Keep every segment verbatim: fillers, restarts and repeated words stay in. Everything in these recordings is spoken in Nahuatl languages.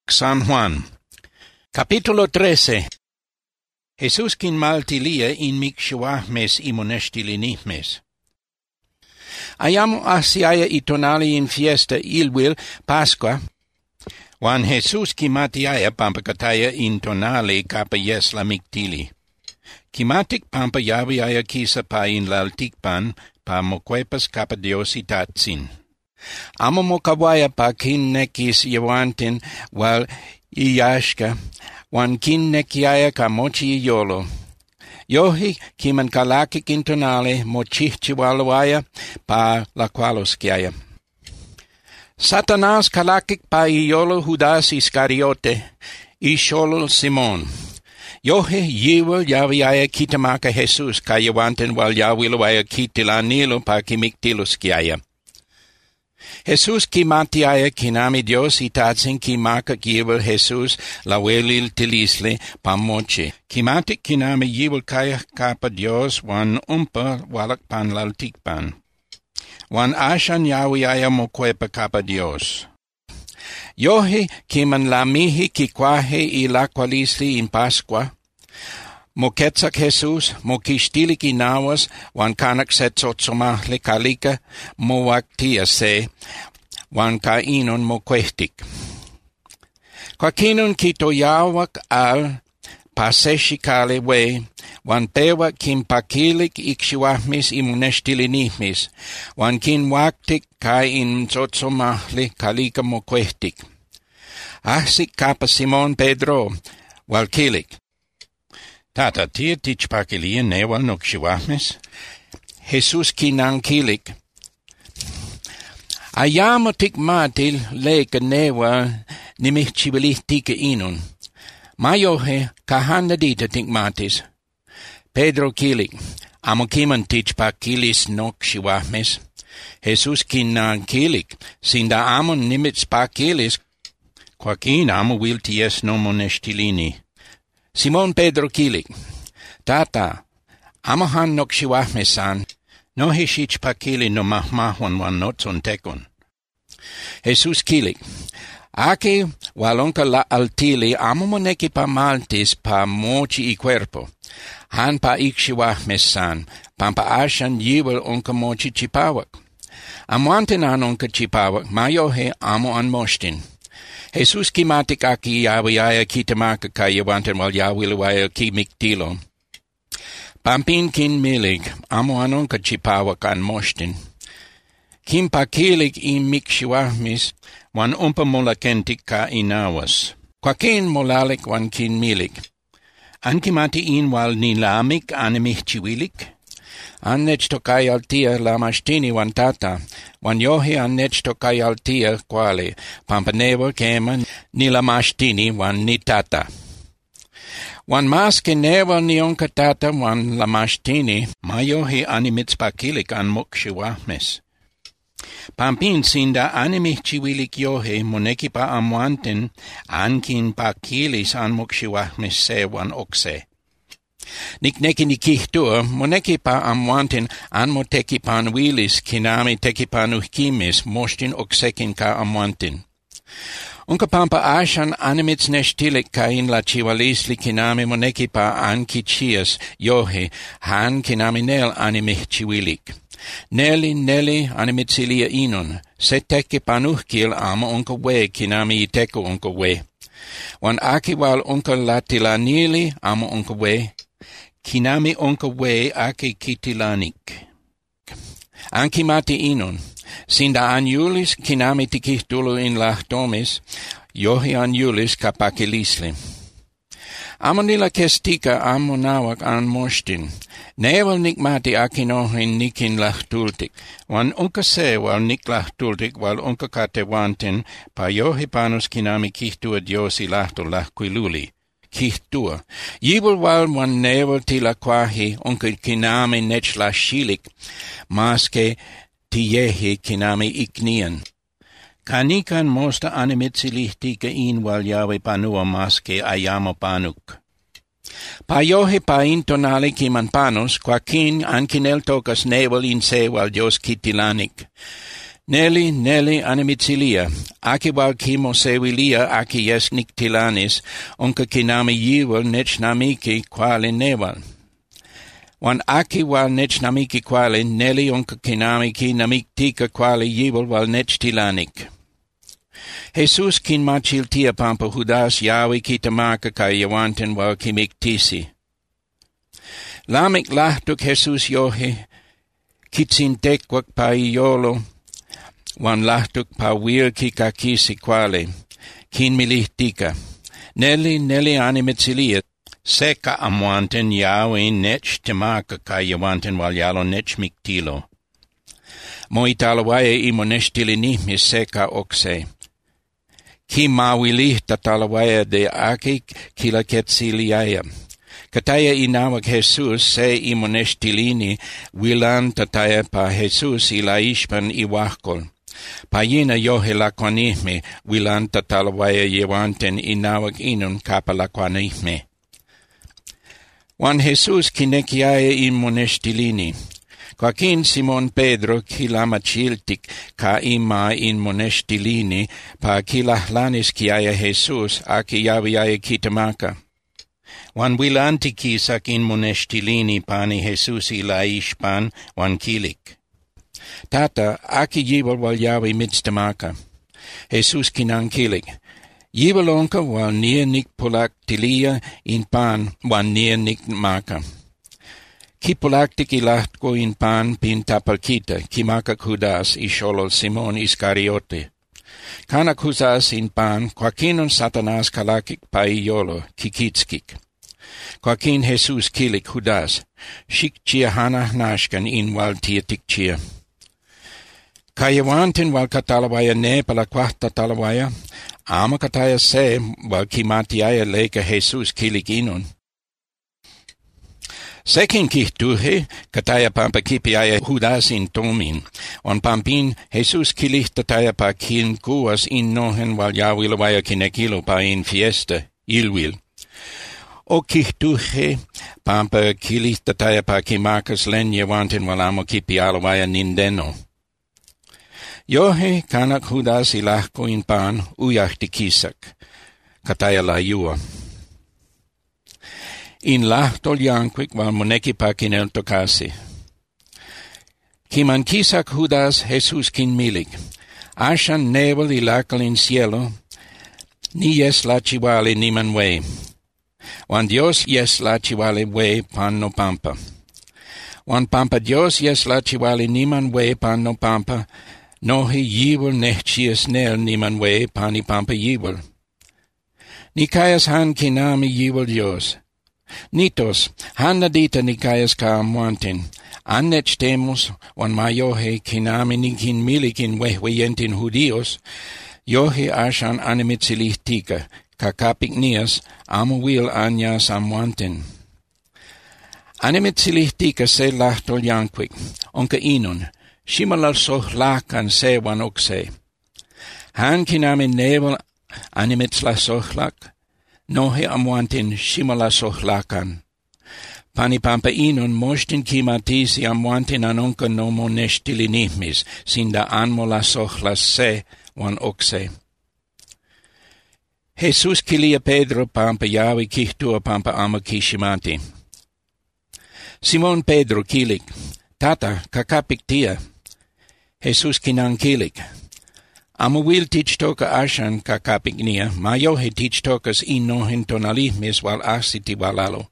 San Juan. Capítulo trece. Jesús quin maltilia in mictuahmes imonestilinihmes. Ayamo asiaia itonali in fiesta ilwil Pasqua, wan Jesús kimatiaia pampacataya in tonali capa yes la mictili. Kimatic pampa yaviaya kisa pa in laltikpan pa moquepas capa diositatsin. Amo mokawaya pa kin nekis yawantin wal iyashka, wan kin nekiaya ka mochi iyolo. Yohi kiman kalakik intonale mochihchiwalwaya pa laqualoskiaya. Satanas kalakik pa iyolo Judas Iscariote, isholo Simon. Yohe yiwil yaviaya kitamaka Jesus ka yawantin wal yawilwaya kitilanilo pa kimiktiluskiaya. Jesus kimatiaya kinami Dios itatsin kimaka yiwil Jesus lawelil tilisle pamoche. Kimatik kinami yiwil kaya kapa Dios wan umpa walak panlaltikpan. Wan ashan yawiaya mokwepa kapa Dios. Yohi kiman lamihi kikwahe ilakwalisli in Pasqua. Moketsak Jesus, mokishtilik inawas, wan kanak setzotzomahli kalika, mowaktia se, wan kainon mokwehtik. Kwakinon kitoyawak al paseshikale we, wan pewa kimpakilik ikshiwahmis imuneshtilinihmis, wan kinwaktik kain tzotzomahli kalika mokwehtik. Ahsik kapa Simon Pedro, wal kilik. Tata tia tichpakilia newal nokshiwahmes. Jesus kinankilik. Ayamo tikmatil leka newal nimihchibilihtika inun. Mayohe kahandadita tikmatis. Pedro kilik. Amo kiman tichpakilis nokshiwahmes. Jesus kinankilik. Sinda amo nimitspakilis. Quakin amo wil ties nomonestilini. Simon Pedro kilik. Tata, amohan nokshiwahmesan, no hishich pakili no mahmahwan wan notson tekon. Jesus kilik. Aki walonka la altili amo moneki pa maltis pa mochi i cuerpo. Han pa ikshiwahmesan, pampa ashan yiwel onka mochi chipawak. Amuanten an onka chipawak, mayohe amo an moshtin. Jesus kimatik aki yawiaya kitamaka ka yawantan wal yawiluaya ki miktilo. Pampin kin milig, amo anon ka chipawak an moshtin. Kim pakilig in mikshiwahmis, wan umpa molakentik ka inawas. Kwakin molalik wan kin milig. An kimati in wal nilamik animihchiwilik. An nechtokay altia lamashtini wan tata, wan yohi an nechtokay altia quale, pampanewa kema nilamashtini wan ni tata. Wan maske newa ni onka tata wan lamashtini, mayohi animitspakilik an mokshiwahmes. Pampin sinda animihchiwilik yohe moneki pa amwanten ankin pakilis an mokshiwahmes se wan okse. Nikneki nikihtua, moneki pa amwantin anmoteki pan wilis kinami teki panuhkimis moshtin oksekin ka amwantin. Unka pampa ashan animits neshtilik ka in la chiwalisli kinami moneki pa ankichias yohe han kinami nel animih chiwilik. Neli neli animetsilia inon, se teki panuhkil ama unka we kinami iteko unka we. Wan akiwal unka latilanili ama unka we. Kinami onka we ake kitilanik. Ankimati inon. Sinda anjulis kinami tikihtulo in lahtomis, yohi anjulis kapakilisli. Amonila kestika amonawak an moshtin. Neval nikmati akinohin nikin lahtultik. Wan unka se wal nik lahtultik wal unka katewantin pa yohi panus kinami kihtua diosi lahto lahkuiluli. Kihtua. Yibul wal wan nevel tila kwahi unka kinami nech la shilik, maske tiyehi kinami iknian. Kanikan mosta animitsilihtika in wal yawe panua maske ayamo panuk. Payohe pa intonali kiman panos, quakin ankinel tokas nevel in se wal Dios kitilanik. Neli, neli animicilia, aki wal kimo sewilia aki jes nictilanis, onca kinami yiwal nech namiki quali neval. Wan aki wal nech namiki quali neli onca kinami ki namiktika quali yiwal wal nech tilanik. Jesus kin machiltia pampa Judas yawi kitamaka ka yawanten wal kimiktisi. Lamik lahtuk Jesus yohe, kitsintekwak pa iolo, wan lahtuk pa wir kikakisi quale, kin milihtika. Neli, neli animicilia, seka amwanten yawi nech temaka ka yawanten wal yalo nech miktilo. Mo italawaya imo nechtilini seka okse. Ki mawilih tatalawaya de aki kila ketsiliaya. Kataya inawak Jesus se imoneshtilini wilan tataya pa Jesus ilaishpan iwahkol. Payina yohe lakwanihme wilan tatalawaya yewanten inawak inun kapa lakwanihme. Wan Jesus kinekiaya imoneshtilini. Quaquin Simon Pedro kilamachiltik ka ima imoneshtilini pa kilahlanis kiaya Jesus aki yawiaya kitamaka. Wan wilanti sak in moneshtilini pani Jesus ilaishpan wan kilik. Tata, aki yiwal wal yawi midstamaka. Jesus kinang kilik. Yiwal onka wal nia nik polak tilia in pan wan nia nik maka. Ki polaktik ilahtko in pan pin tapalkita, ki maka kudas isholol Simon Iscariote. Kana kusas in pan, quaquinon Satanas kalakik pa iolo, kikitskik. Quaquin Jesus kilik Judas, shik chia hana nashkan in wal tietik chia. Kayawantin wal katalawaya ne pala kwahta talawaya, ama kataya se wal kimatiaya leka Jesus kilik inon. Sekin kihtuhe, kataya pampa kipiaya Judas in tomin, on pampin Jesus kilik tataya pa kin kuas in nohen wal yawilawaya kinekilo pa in fiesta, ilwil. O kihtuhe, pampa kilik tataya pa kimakas len yewanten wal amo kipialawaya nindeno. Yohe kanak Judas ilahko in pan uyahti kisak, kataya layua. In lahtol yankwik wal moneki pa kineltokasi. Kiman kisak Judas Jesus kin milik, ashan nevel ilakal in cielo, ni yes la chiwali niman way. Wan Dios yes la chiwali way pan no pampa. Wan pampa Dios yes la chiwali niman way pan no pampa, nohi yiwal nechchias nel niman way pani pampa yiwal. Nikayas han kinami yiwal Dios. Nitos, hanadita nikayas ka amwantin, annech temos, wan mayohe kinami nikin milikin wehweyentin Judios, yohe ashan animitsilihtika, kakapik nias, amuwil anyas amwantin. Animitsilihtika se lahtol yankwik, onka inon, shimalal sohlakan se wan okse. Han kinami nevel animitsla sohlak, nohe amwantin shimala sohlakan. Panipampa inon moshtin kimatisi amwantin anonka no moneshtilinihmis, sinda anmola sohlas se wan okse. Jesus kilia Pedro pampa yawi kihtua pampa ama kishimati. Simon Pedro kilik, tata kakapik tia. Jesus kinang kilik. Amuwil tichtoka ashan kakapik niya, mayohe tichtokas inohen tonalihmis wal asiti walalo.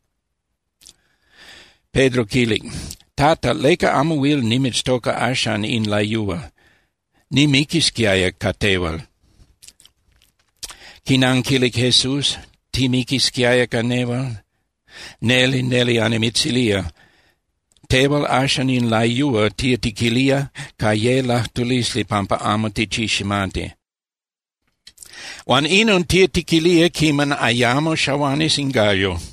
Pedro kilik, tata leka amuwil nimitstoka ashan in layua, nimikiskiaya katewal. Kinang kilik Jesus, timikiskiaya kaneval, neli neli animitzilia, tewal ashan in layua tiatikilia, kaye lahtulisli pampa amati chishimante. Wan inon tiatikilia kiman ayamo shawanis ingayo.